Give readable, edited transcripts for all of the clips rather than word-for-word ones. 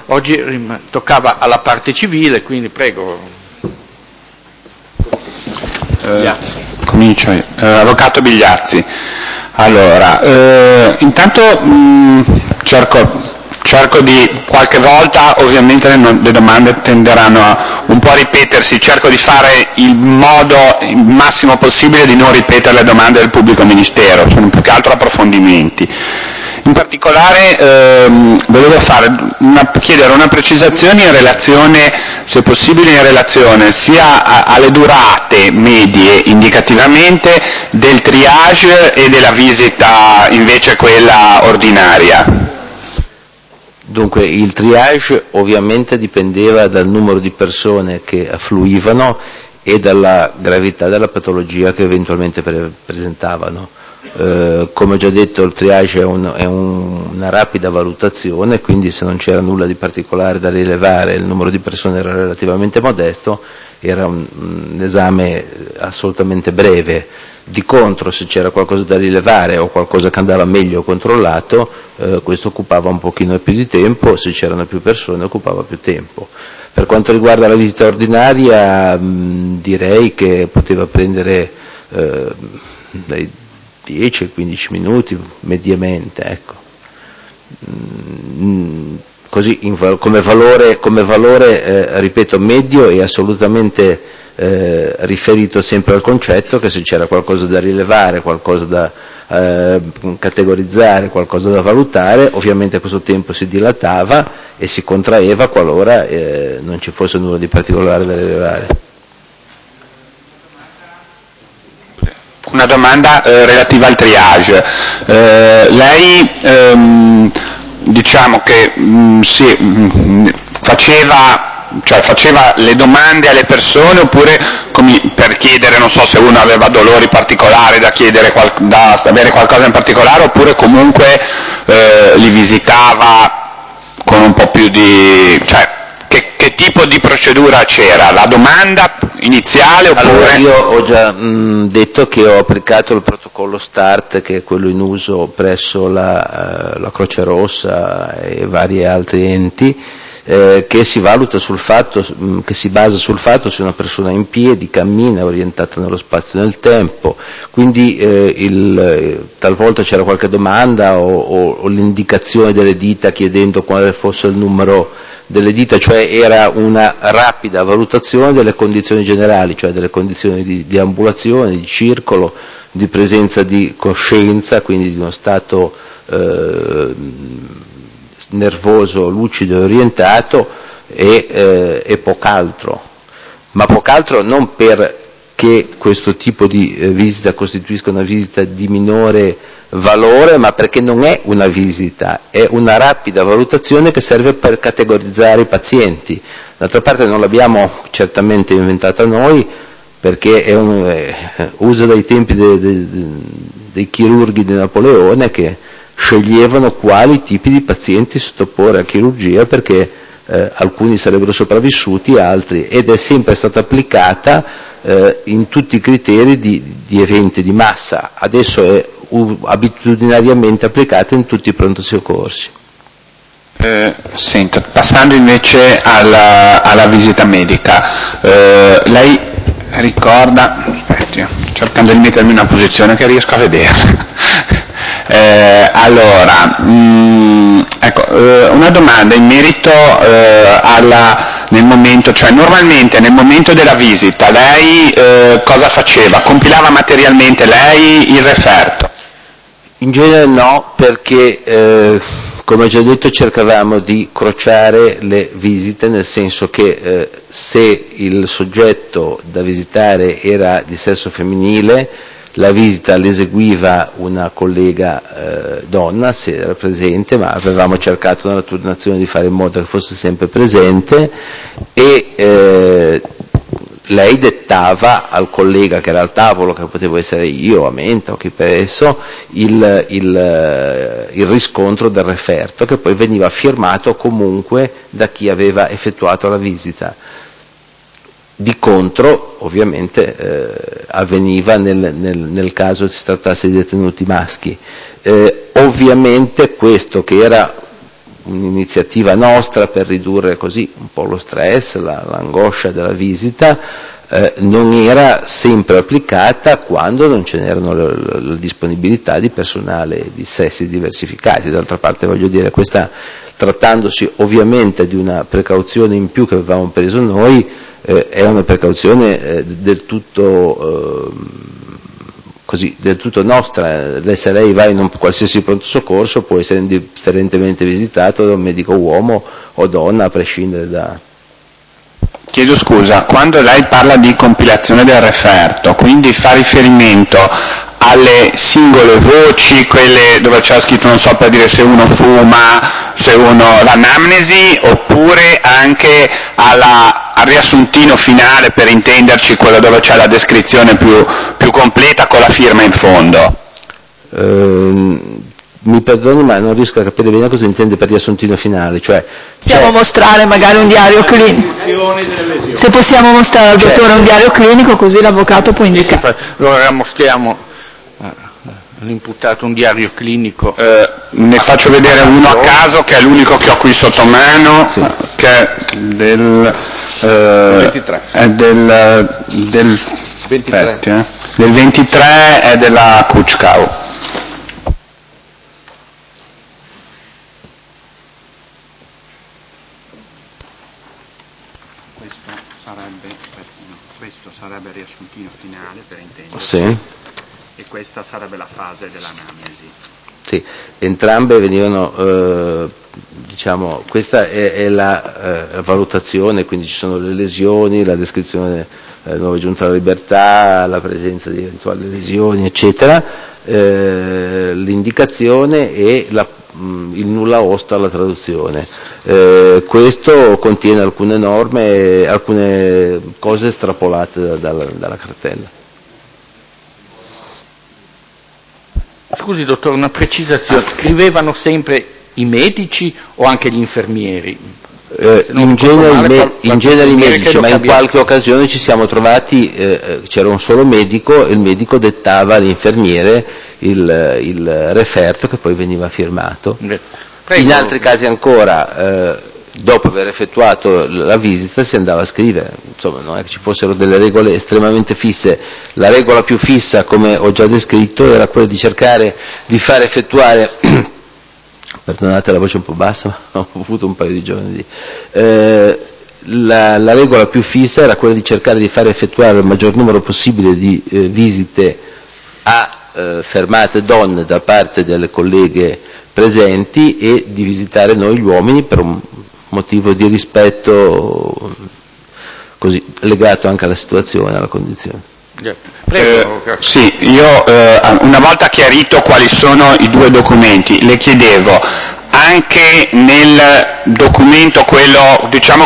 Oggi toccava alla parte civile, quindi prego. Bigliazzi. Comincio io. Avvocato Bigliazzi. Allora, intanto cerco di, qualche volta ovviamente le domande tenderanno a un po' a ripetersi, cerco di fare il massimo possibile di non ripetere le domande del pubblico ministero, sono più che altro approfondimenti. In particolare volevo chiedere una precisazione in relazione, se possibile in relazione sia alle durate medie indicativamente del triage e della visita invece quella ordinaria. Dunque il triage ovviamente dipendeva dal numero di persone che affluivano e dalla gravità della patologia che eventualmente presentavano. Come ho già detto, il triage è una rapida valutazione, quindi se non c'era nulla di particolare da rilevare, il numero di persone era relativamente modesto, era un esame assolutamente breve. Di contro, se c'era qualcosa da rilevare o qualcosa che andava meglio controllato, questo occupava un pochino più di tempo, se c'erano più persone occupava più tempo. Per quanto riguarda la visita ordinaria, direi che poteva prendere dai 10 ai 15 minuti mediamente, ecco. Così come valore ripeto, medio e assolutamente riferito sempre al concetto che se c'era qualcosa da rilevare, qualcosa da categorizzare, qualcosa da valutare, ovviamente questo tempo si dilatava e si contraeva qualora non ci fosse nulla di particolare da rilevare. Una domanda relativa al triage. Lei diciamo che faceva le domande alle persone oppure per chiedere, non so se uno aveva dolori particolari da chiedere, da avere qualcosa in particolare, oppure comunque li visitava con un po' più di... Che tipo di procedura c'era? La domanda iniziale oppure... Allora, io ho già detto che ho applicato il protocollo START, che è quello in uso presso la Croce Rossa e vari altri enti, che si valuta sul fatto, che si basa sul fatto se una persona è in piedi, cammina, orientata nello spazio e nel tempo, quindi talvolta c'era qualche domanda o l'indicazione delle dita chiedendo quale fosse il numero delle dita, cioè era una rapida valutazione delle condizioni generali, cioè delle condizioni di ambulazione, di circolo, di presenza di coscienza, quindi di uno stato nervoso, lucido e orientato e poc'altro, ma poc'altro non perché questo tipo di visita costituisca una visita di minore valore, ma perché non è una visita, è una rapida valutazione che serve per categorizzare i pazienti. D'altra parte non l'abbiamo certamente inventata noi, perché usa dai tempi dei chirurghi di Napoleone che sceglievano quali tipi di pazienti sottoporre a chirurgia perché alcuni sarebbero sopravvissuti, altri, ed è sempre stata applicata in tutti i criteri di eventi di massa. Adesso è abitudinariamente applicata in tutti i pronto soccorsi. Passando invece alla visita medica, lei ricorda, aspetti, cercando di mettermi in una posizione che riesco a vedere. Allora, ecco, una domanda in merito nel momento, cioè normalmente nel momento della visita lei cosa faceva? Compilava materialmente lei il referto? In genere no, perché come ho già detto cercavamo di crociare le visite, nel senso che se il soggetto da visitare era di sesso femminile, la visita l'eseguiva una collega donna, se era presente, ma avevamo cercato nella turnazione di fare in modo che fosse sempre presente, e lei dettava al collega che era al tavolo, che potevo essere io, Amenta o chi per esso, il riscontro del referto, che poi veniva firmato comunque da chi aveva effettuato la visita. Di contro, ovviamente, avveniva nel caso si trattasse di detenuti maschi. Ovviamente questo, che era un'iniziativa nostra per ridurre così un po' lo stress, l'angoscia della visita, non era sempre applicata quando non ce n'erano la disponibilità di personale di sessi diversificati. D'altra parte, voglio dire, questa, trattandosi ovviamente di una precauzione in più che avevamo preso noi, è una precauzione del tutto nostra. Se lei va in un qualsiasi pronto soccorso può essere indifferentemente visitato da un medico uomo o donna, a prescindere da... Chiedo scusa, quando lei parla di compilazione del referto, quindi fa riferimento alle singole voci, quelle dove c'è scritto, non so, per dire se uno fuma, se uno l'anamnesi, oppure anche al riassuntino finale, per intenderci, quello dove c'è la descrizione più completa con la firma in fondo? Mi perdoni, ma non riesco a capire bene cosa intende per riassuntino finale, cioè... Possiamo mostrare magari un diario clinico, se possiamo mostrare al dottore un diario clinico, così l'avvocato può indicare. Allora mostriamo all'imputato un diario clinico. Ne faccio vedere uno a caso, che è l'unico che ho qui sotto mano, sì, che è del 23. È del 23. Del 23 è della Kuczkau. Questo sarebbe il riassuntino finale, per intenderci, sì, e questa sarebbe la fase dell'anamnesi. Sì, entrambe venivano, diciamo, questa è la valutazione, quindi ci sono le lesioni, la descrizione della nuova giunta alla libertà, la presenza di eventuali lesioni, eccetera, l'indicazione e il nulla osta alla traduzione. Questo contiene alcune norme, alcune cose estrapolate dalla cartella. Scusi dottore, una precisazione, scrivevano sempre i medici o anche gli infermieri? In genere i medici, ma in qualche occasione ci siamo trovati, c'era un solo medico e il medico dettava all'infermiere il referto che poi veniva firmato. Prego. In altri casi ancora, dopo aver effettuato la visita si andava a scrivere, insomma non è che ci fossero delle regole estremamente fisse. La regola più fissa, come ho già descritto, era quella di cercare di far effettuare perdonate la voce un po' bassa, ma ho avuto un paio di giorni la regola più fissa era quella di cercare di far effettuare il maggior numero possibile di visite a fermate donne da parte delle colleghe presenti e di visitare noi gli uomini per un motivo di rispetto così legato anche alla situazione, alla condizione. Sì, io una volta chiarito quali sono i due documenti, le chiedevo anche nel documento, quello diciamo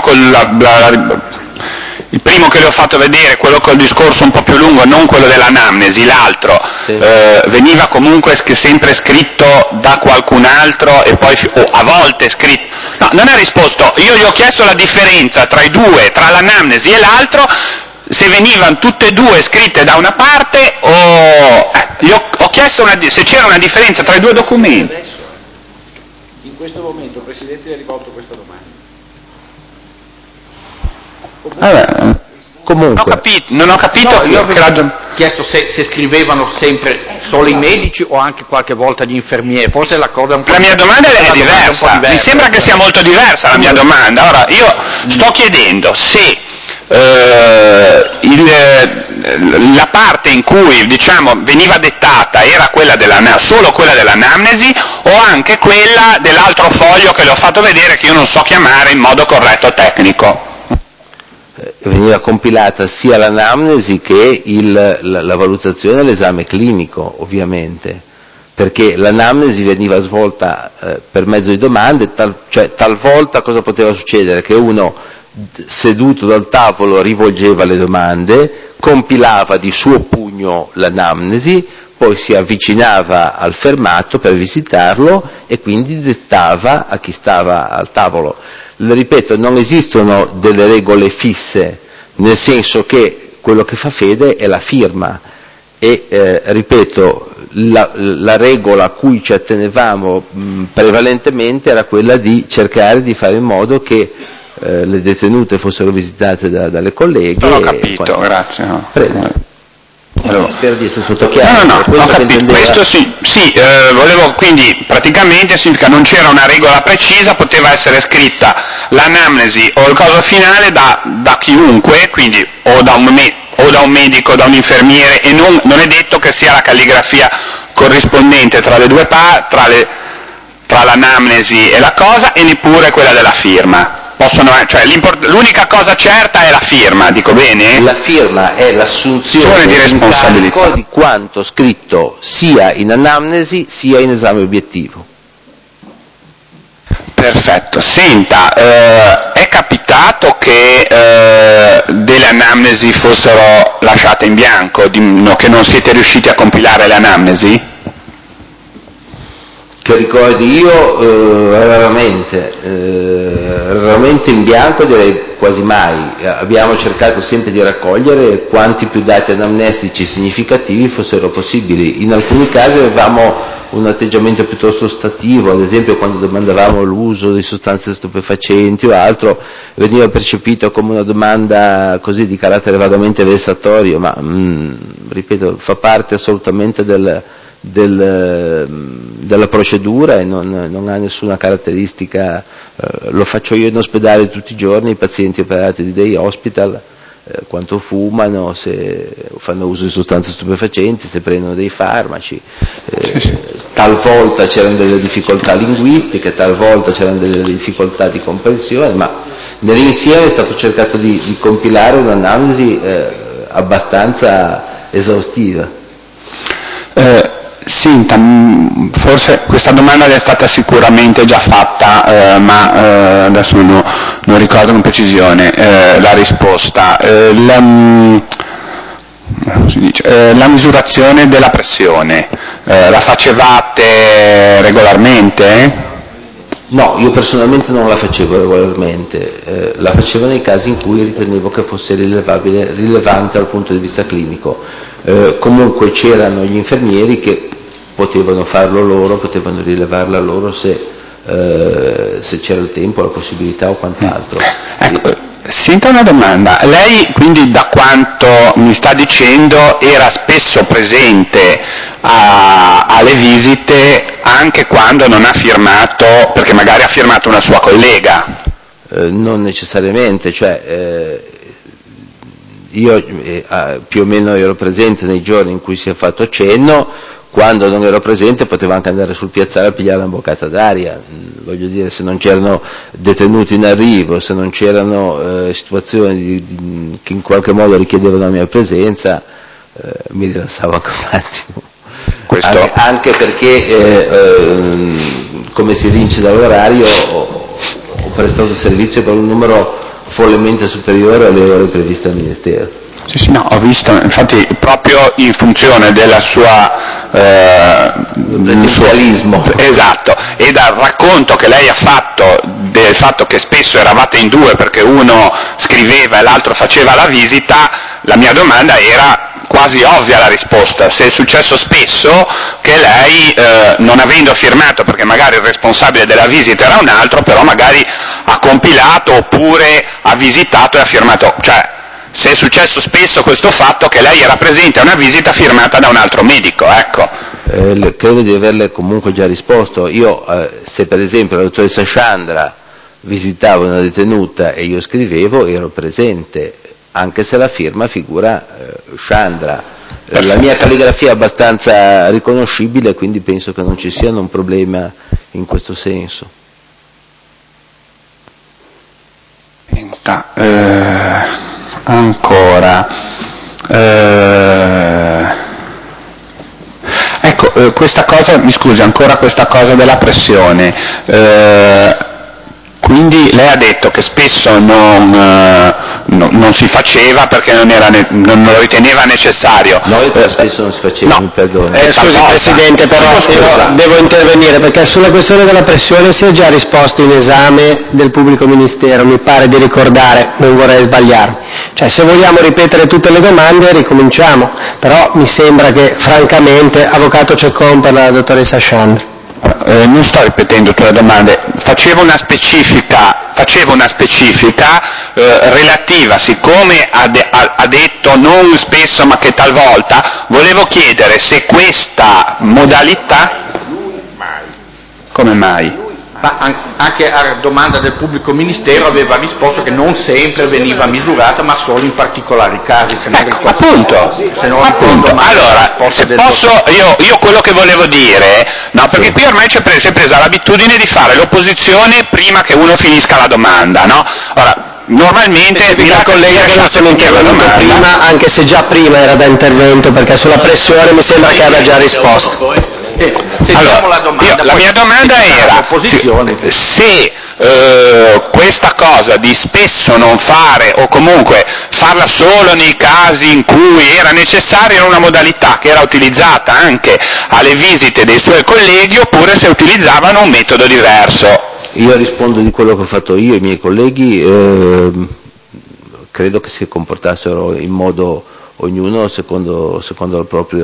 il primo che le ho fatto vedere, quello col discorso un po' più lungo, non quello dell'anamnesi, l'altro, sì, veniva comunque sempre scritto da qualcun altro e poi a volte scritto. No, non ha risposto. Io gli ho chiesto la differenza tra i due, tra l'anamnesi e l'altro, se venivano tutte e due scritte da una parte o gli ho chiesto se c'era una differenza tra i due documenti. In questo momento il Presidente ha rivolto questa domanda. Comunque. Non ho capito. No, io avevo chiesto se scrivevano sempre solo i medici o anche qualche volta gli infermieri. Forse la cosa è un po'. La mia domanda è diversa. Mi sembra che sia molto diversa la mia domanda. Ora, io sto chiedendo se la parte in cui diciamo veniva dettata era quella solo quella dell'anamnesi o anche quella dell'altro foglio che le ho fatto vedere, che io non so chiamare in modo corretto tecnico. Veniva compilata sia l'anamnesi che la valutazione e l'esame clinico, ovviamente, perché l'anamnesi veniva svolta per mezzo di domande, cioè talvolta cosa poteva succedere? Che uno seduto dal tavolo rivolgeva le domande, compilava di suo pugno l'anamnesi, poi si avvicinava al fermato per visitarlo e quindi dettava a chi stava al tavolo. Le ripeto, non esistono delle regole fisse, nel senso che quello che fa fede è la firma e ripeto, la regola a cui ci attenevamo prevalentemente era quella di cercare di fare in modo che le detenute fossero visitate dalle colleghe. Non ho capito, grazie. No. Prego. Allora, spero di essere stato chiaro. No, ho capito. Questo sì, volevo, quindi praticamente significa non c'era una regola precisa, poteva essere scritta l'anamnesi o il coso finale da chiunque, quindi o da un medico, da un infermiere, e non è detto che sia la calligrafia corrispondente tra le due tra l'anamnesi e la cosa, e neppure quella della firma. L'unica cosa certa è la firma, dico bene? La firma è l'assunzione di responsabilità di quanto scritto sia in anamnesi sia in esame obiettivo. Perfetto. Senta, è capitato che delle anamnesi fossero lasciate in bianco, che non siete riusciti a compilare le anamnesi? Che ricordi io, raramente in bianco, direi quasi mai. Abbiamo cercato sempre di raccogliere quanti più dati anamnestici significativi fossero possibili. In alcuni casi avevamo un atteggiamento piuttosto ostativo, ad esempio quando domandavamo l'uso di sostanze stupefacenti o altro, veniva percepito come una domanda così di carattere vagamente vessatorio, ma ripeto, fa parte assolutamente della procedura e non ha nessuna caratteristica. Lo faccio io in ospedale tutti i giorni, i pazienti operati di day hospital, quanto fumano, se fanno uso di sostanze stupefacenti, se prendono dei farmaci. Talvolta c'erano delle difficoltà linguistiche, talvolta c'erano delle difficoltà di comprensione, ma nell'insieme è stato cercato di compilare un'analisi abbastanza esaustiva. Senta, forse questa domanda le è stata sicuramente già fatta, ma adesso non ricordo con precisione la risposta. La misurazione della pressione, la facevate regolarmente? No, io personalmente non la facevo regolarmente, la facevo nei casi in cui ritenevo che fosse rilevante dal punto di vista clinico. Comunque c'erano gli infermieri che potevano farlo loro, potevano rilevarla loro se c'era il tempo, la possibilità o quant'altro. Ecco, senta una domanda, lei quindi da quanto mi sta dicendo era spesso presente alle visite anche quando non ha firmato, perché magari ha firmato una sua collega? Non necessariamente, io più o meno ero presente nei giorni in cui si è fatto cenno. Quando non ero presente potevo anche andare sul piazzale a pigliare una boccata d'aria, voglio dire, se non c'erano detenuti in arrivo, se non c'erano situazioni che in qualche modo richiedevano la mia presenza, mi rilassavo anche un attimo. Anche perché, come si evince dall'orario, ho prestato servizio per un numero follemente superiore alle ore previste dal Ministero. Sì, no, ho visto, infatti proprio in funzione della sua presenzialismo. Esatto, e dal racconto che lei ha fatto del fatto che spesso eravate in due perché uno scriveva e l'altro faceva la visita, la mia domanda era quasi ovvia la risposta, se è successo spesso che lei, non avendo firmato, perché magari il responsabile della visita era un altro, però magari ha compilato oppure ha visitato e ha firmato, se è successo spesso questo fatto che lei era presente a una visita firmata da un altro medico, ecco. Credo di averle comunque già risposto. Io, se per esempio la dottoressa Sciandra visitava una detenuta e io scrivevo, ero presente, anche se la firma figura Sciandra. La mia calligrafia è abbastanza riconoscibile, quindi penso che non ci siano un problema in questo senso. Ancora ecco, questa cosa, mi scusi, ancora questa cosa della pressione, quindi lei ha detto che spesso non si faceva perché non lo riteneva necessario. Spesso non si faceva, mi perdoni. Scusi Presidente, però io devo intervenire perché sulla questione della pressione si è già risposto in esame del pubblico ministero, mi pare di ricordare, non vorrei sbagliarmi. Cioè, se vogliamo ripetere tutte le domande ricominciamo, però mi sembra che francamente, avvocato Ceccon per la dottoressa Sciandri. Non sto ripetendo tutte le domande, facevo una specifica relativa, siccome ha detto non spesso ma che talvolta, volevo chiedere se questa modalità... Come mai? Ma anche a domanda del pubblico ministero aveva risposto che non sempre veniva misurata, ma solo in particolari casi. Se non ricordo, appunto. Allora, se posso, io quello che volevo dire, no, perché qui ormai si è presa l'abitudine di fare l'opposizione prima che uno finisca la domanda, no? Ora, normalmente il collega che non sono intervenuto prima, anche se già prima era da intervento, perché sulla pressione mi sembra che abbia già risposto. Allora, la mia domanda era se questa cosa di spesso non fare o comunque farla solo nei casi in cui era necessaria era una modalità che era utilizzata anche alle visite dei suoi colleghi oppure se utilizzavano un metodo diverso. Io rispondo di quello che ho fatto io, i miei colleghi credo che si comportassero in modo ognuno secondo la propria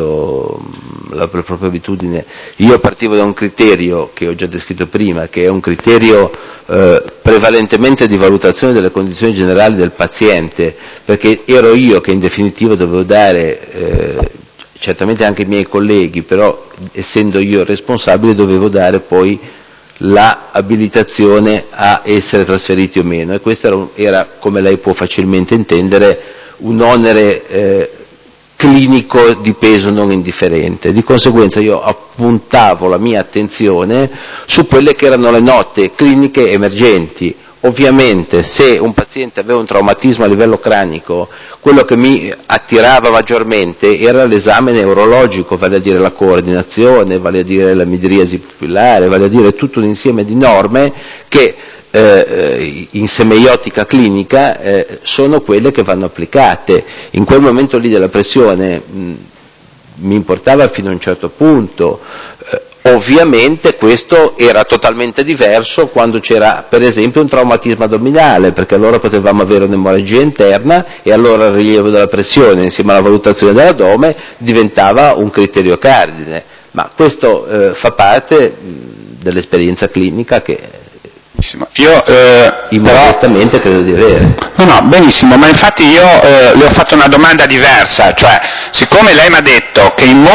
abitudine. Io partivo da un criterio che ho già descritto prima, che è un criterio prevalentemente di valutazione delle condizioni generali del paziente, perché ero io che in definitiva dovevo dare, certamente anche i miei colleghi, però essendo io responsabile dovevo dare poi la abilitazione a essere trasferiti o meno, e questo era, come lei può facilmente intendere, un onere clinico di peso non indifferente. Di conseguenza io appuntavo la mia attenzione su quelle che erano le note cliniche emergenti. Ovviamente se un paziente aveva un traumatismo a livello cranico, quello che mi attirava maggiormente era l'esame neurologico, vale a dire la coordinazione, vale a dire la midriasi pupillare, vale a dire tutto un insieme di norme che in semeiotica clinica sono quelle che vanno applicate. In quel momento lì della pressione mi importava fino a un certo punto, ovviamente questo era totalmente diverso quando c'era per esempio un traumatismo addominale, perché allora potevamo avere un'emorragia interna e allora il rilievo della pressione insieme alla valutazione dell'addome diventava un criterio cardine, ma questo fa parte dell'esperienza clinica che io immodestamente credo di avere. No, benissimo, ma infatti io le ho fatto una domanda diversa, cioè siccome lei mi ha detto che in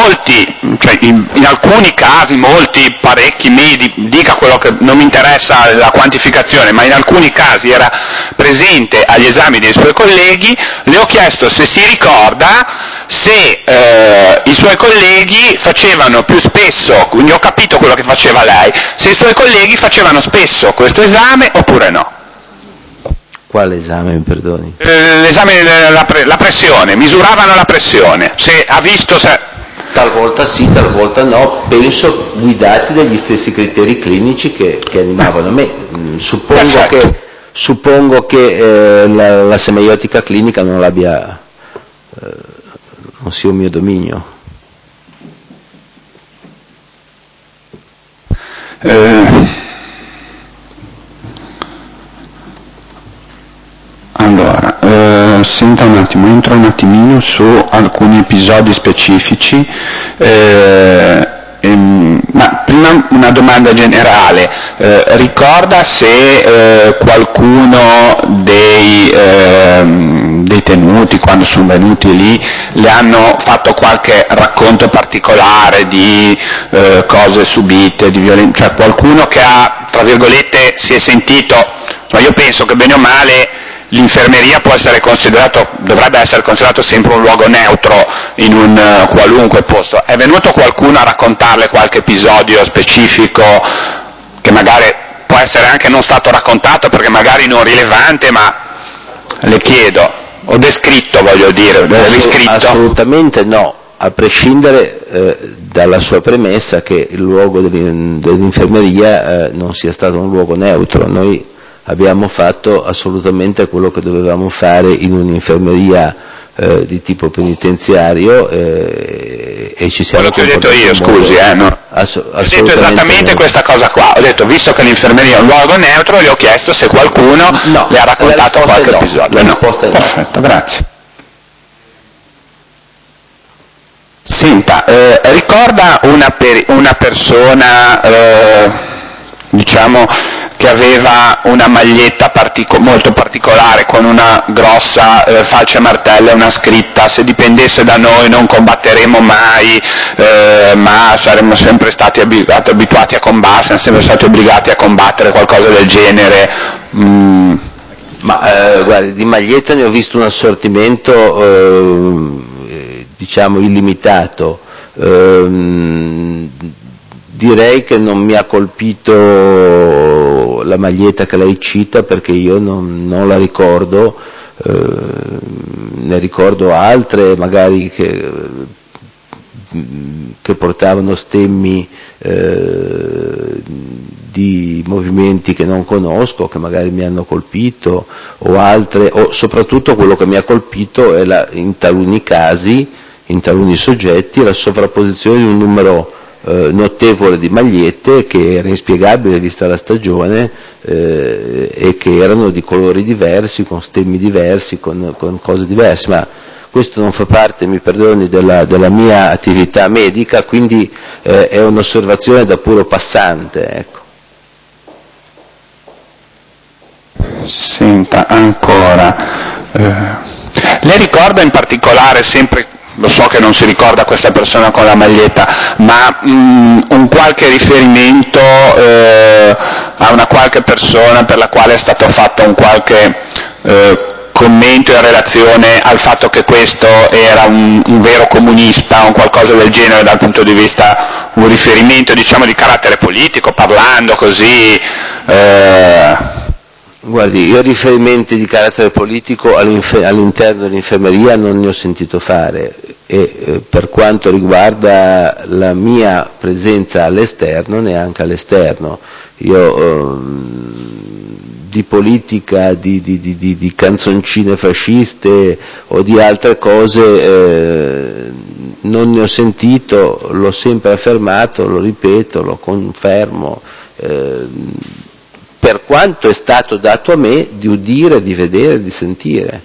alcuni casi, parecchi, dica quello che non mi interessa la quantificazione, ma in alcuni casi era presente agli esami dei suoi colleghi, le ho chiesto se si ricorda se i suoi colleghi facevano più spesso, quindi ho capito quello che faceva lei, se i suoi colleghi facevano spesso questo esame oppure no. Quale esame, mi perdoni? L'esame della pressione, misuravano la pressione, se ha visto se... Talvolta sì, talvolta no, penso guidati dagli stessi criteri clinici che animavano me. Suppongo che la semeiotica clinica non sia un mio dominio. Allora, senta un attimo, entro un attimino su alcuni episodi specifici, ma prima una domanda generale, ricorda se qualcuno dei tenuti quando sono venuti lì le hanno fatto qualche racconto particolare di cose subite, di violenza, cioè qualcuno che ha, tra virgolette, si è sentito, io penso che bene o male l'infermeria dovrebbe essere considerato sempre un luogo neutro in un qualunque posto. È venuto qualcuno a raccontarle qualche episodio specifico che magari può essere anche non stato raccontato perché magari non rilevante, ma le chiedo, o descritto voglio dire, riscritto? Assolutamente no, a prescindere dalla sua premessa che il luogo dell'infermeria non sia stato un luogo neutro. Noi abbiamo fatto assolutamente quello che dovevamo fare in un'infermeria di tipo penitenziario e ci siamo quello che ho detto io, scusi, no? Ho detto esattamente questa cosa qua, ho detto visto che l'infermeria è un luogo neutro, le ho chiesto se qualcuno le ha raccontato qualche episodio. La risposta è no. Perfetto, grazie. Senta, ricorda una persona, diciamo, che aveva una maglietta molto particolare con una grossa falce a martello e una scritta: se dipendesse da noi non combatteremo mai, ma saremmo sempre stati abituati a combattere, siamo sempre stati obbligati a combattere, qualcosa del genere. Guardi, di maglietta ne ho visto un assortimento diciamo illimitato. Direi che non mi ha colpito la maglietta che lei cita, perché io non la ricordo, ne ricordo altre magari che portavano stemmi di movimenti che non conosco, che magari mi hanno colpito, o altre, o soprattutto quello che mi ha colpito è in taluni casi, in taluni soggetti, la sovrapposizione di un numero notevole di magliette che era inspiegabile vista la stagione e che erano di colori diversi, con stemmi diversi, con cose diverse, ma questo non fa parte, mi perdoni, della mia attività medica, quindi è un'osservazione da puro passante, ecco. Senta, ancora, lei ricorda in particolare, sempre, lo so che non si ricorda questa persona con la maglietta, ma un qualche riferimento a una qualche persona per la quale è stato fatto un qualche commento in relazione al fatto che questo era un vero comunista o qualcosa del genere, dal punto di vista, un riferimento diciamo di carattere politico, parlando così? Guardi, io riferimenti di carattere politico all'interno dell'infermeria non ne ho sentito fare, e per quanto riguarda la mia presenza all'esterno, neanche all'esterno. Io di politica, di canzoncine fasciste o di altre cose non ne ho sentito, l'ho sempre affermato, lo ripeto, lo confermo, per quanto è stato dato a me di udire, di vedere, di sentire.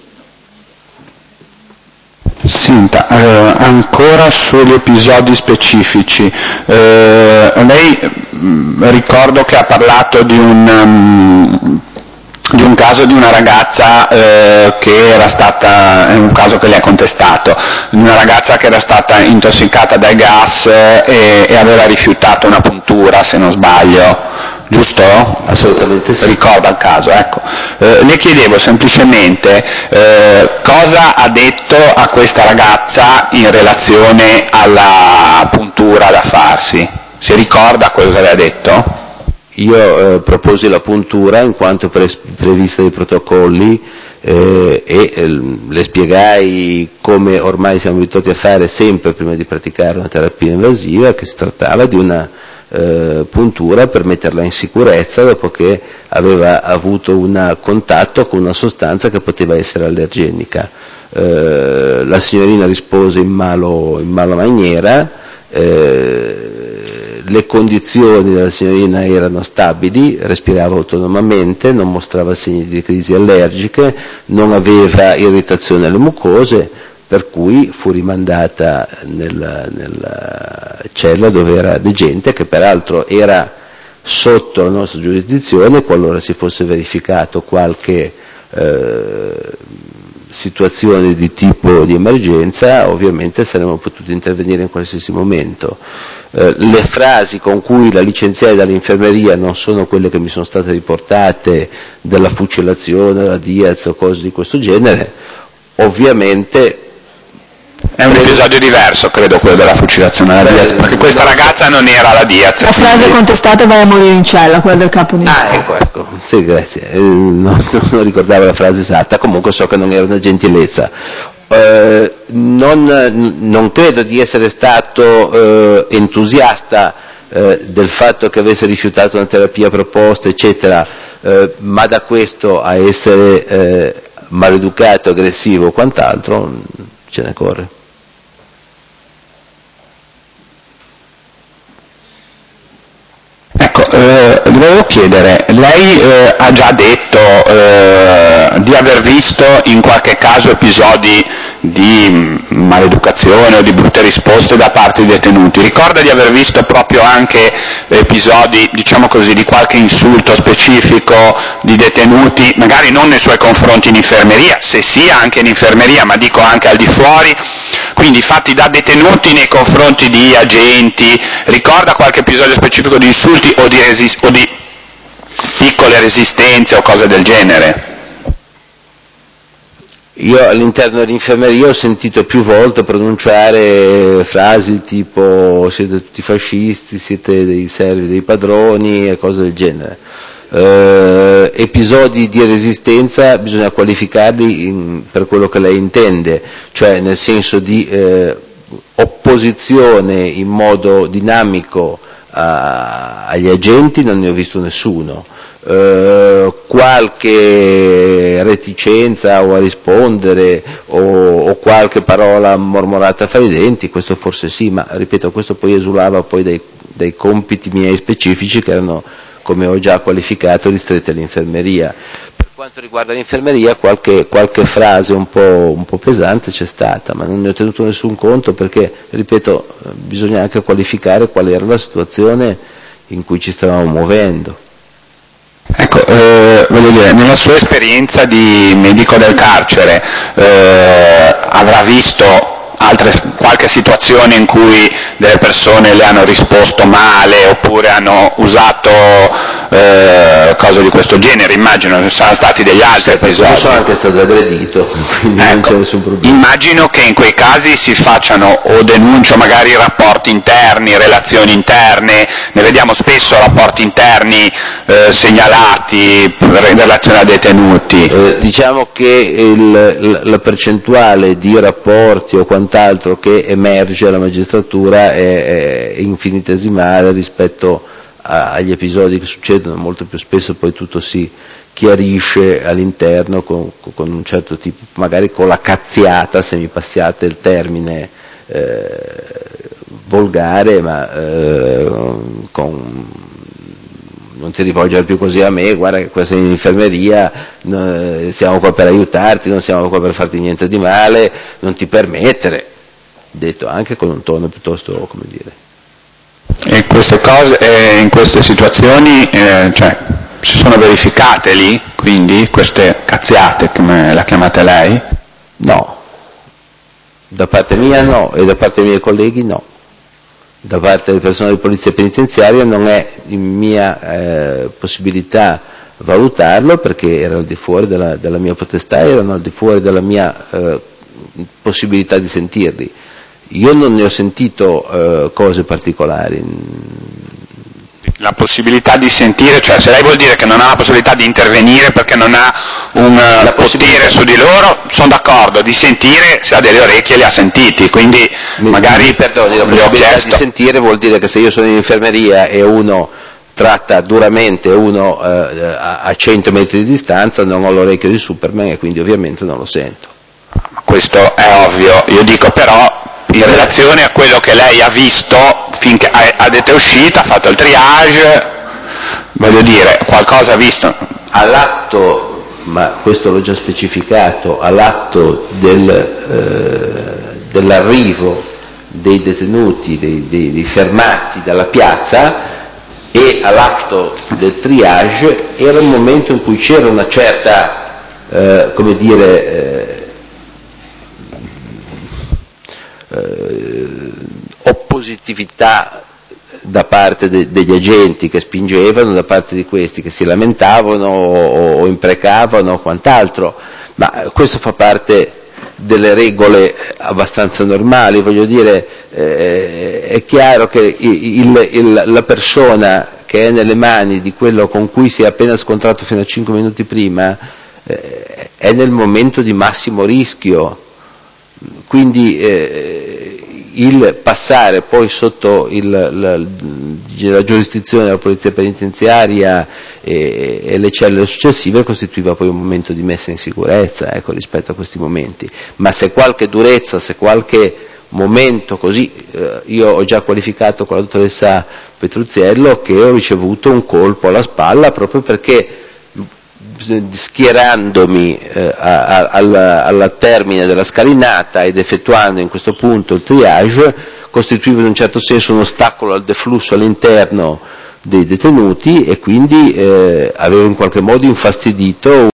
Senta, ancora sugli episodi specifici, lei ricordo che ha parlato di un caso di una ragazza che era stata, è un caso che le ha contestato, di una ragazza che era stata intossicata dai gas e aveva rifiutato una puntura, se non sbaglio. Giusto? Assolutamente sì. Ricorda il caso, ecco. Le chiedevo semplicemente cosa ha detto a questa ragazza in relazione alla puntura da farsi. Si ricorda cosa le ha detto? Io proposi la puntura in quanto prevista dai protocolli e le spiegai, come ormai siamo abituati a fare sempre prima di praticare una terapia invasiva, che si trattava di una puntura per metterla in sicurezza dopo che aveva avuto un contatto con una sostanza che poteva essere allergenica. La signorina rispose in malo maniera, le condizioni della signorina erano stabili, respirava autonomamente, non mostrava segni di crisi allergiche, non aveva irritazione alle mucose, per cui fu rimandata nella cella dove era degente, che peraltro era sotto la nostra giurisdizione. Qualora si fosse verificato qualche situazione di tipo di emergenza, ovviamente saremmo potuti intervenire in qualsiasi momento. Le frasi con cui la licenziai dall'infermeria non sono quelle che mi sono state riportate, della fucilazione, della Diaz o cose di questo genere. Ovviamente è un episodio diverso, credo, quello della fucilazione alla Diaz, perché questa ragazza non era la Diaz. La frase contestata: vai a morire in cella, quella del capo di... ecco, sì, grazie, non ricordavo la frase esatta, comunque so che non era una gentilezza. Non credo di essere stato entusiasta del fatto che avesse rifiutato una terapia proposta, eccetera, ma da questo a essere maleducato, aggressivo o quant'altro, ce ne corre. Ecco, le volevo chiedere, lei ha già detto di aver visto in qualche caso episodi di maleducazione o di brutte risposte da parte dei detenuti. Ricorda di aver visto proprio anche episodi, diciamo così, di qualche insulto specifico di detenuti, magari non nei suoi confronti in infermeria, se sia anche in infermeria, ma dico anche al di fuori, quindi fatti da detenuti nei confronti di agenti? Ricorda qualche episodio specifico di insulti o di piccole resistenze o cose del genere? Io all'interno dell'infermeria ho sentito più volte pronunciare frasi tipo siete tutti fascisti, siete dei servi dei padroni e cose del genere. Episodi di resistenza bisogna qualificarli per quello che lei intende, cioè nel senso di opposizione in modo dinamico agli agenti non ne ho visto nessuno. Qualche reticenza o a rispondere o qualche parola mormorata fra i denti, questo forse sì, ma ripeto, questo poi esulava poi dai compiti miei specifici che erano, come ho già qualificato, ristretti all'infermeria. Per quanto riguarda l'infermeria qualche frase un po' pesante c'è stata, ma non ne ho tenuto nessun conto perché, ripeto, bisogna anche qualificare qual era la situazione in cui ci stavamo muovendo. Ecco, voglio dire, nella sua esperienza di medico del carcere avrà visto qualche situazione in cui delle persone le hanno risposto male oppure hanno usato cose di questo genere? Immagino che saranno stati degli altri episodi. Io sono anche stato aggredito, quindi non c'è nessun problema. Immagino che in quei casi si facciano o denunce magari rapporti interni, relazioni interne, ne vediamo spesso rapporti interni segnalati in relazione a detenuti. Diciamo che la percentuale di rapporti o quant'altro che emerge alla magistratura è infinitesimale rispetto agli episodi che succedono, molto più spesso poi tutto si chiarisce all'interno con un certo tipo, magari con la cazziata, se mi passiate il termine volgare, ma non ti rivolgere più così a me, guarda che qua sei in infermeria, siamo qua per aiutarti, non siamo qua per farti niente di male, non ti permettere, detto anche con un tono piuttosto, come dire. E queste cose, in queste situazioni, cioè, si sono verificate lì, quindi, queste cazziate, come la chiamate lei? No, da parte mia no, e da parte dei miei colleghi no. Da parte del personale di polizia penitenziaria non è in mia possibilità valutarlo perché era al di fuori della mia potestà, erano al di fuori della mia possibilità di sentirli. Io non ne ho sentito cose particolari. La possibilità di sentire, cioè se lei vuol dire che non ha la possibilità di intervenire perché non ha un potere su di loro, sono d'accordo, di sentire, se ha delle orecchie le ha sentiti, quindi magari perdoni, la possibilità di sentire vuol dire che se io sono in infermeria e uno tratta duramente uno a 100 metri di distanza, non ho l'orecchio di Superman e quindi ovviamente non lo sento. Questo è ovvio, io dico però in relazione a quello che lei ha visto finché ha detto è uscita, ha fatto il triage, voglio dire, qualcosa ha visto. All'atto, ma questo l'ho già specificato, all'atto dell'arrivo dei detenuti, dei fermati dalla piazza e all'atto del triage era un momento in cui c'era una certa, come dire, oppositività da parte degli agenti che spingevano, da parte di questi che si lamentavano o imprecavano o quant'altro, ma questo fa parte delle regole abbastanza normali, voglio dire, è chiaro che la persona che è nelle mani di quello con cui si è appena scontrato fino a 5 minuti prima è nel momento di massimo rischio, quindi il passare poi sotto la giurisdizione della polizia penitenziaria e le celle successive costituiva poi un momento di messa in sicurezza, ecco, rispetto a questi momenti. Ma se qualche durezza, se qualche momento così, io ho già qualificato con la dottoressa Petruzziello che ho ricevuto un colpo alla spalla proprio perché schierandomi al termine della scalinata ed effettuando in questo punto il triage costituiva in un certo senso un ostacolo al deflusso all'interno dei detenuti e quindi avevo in qualche modo infastidito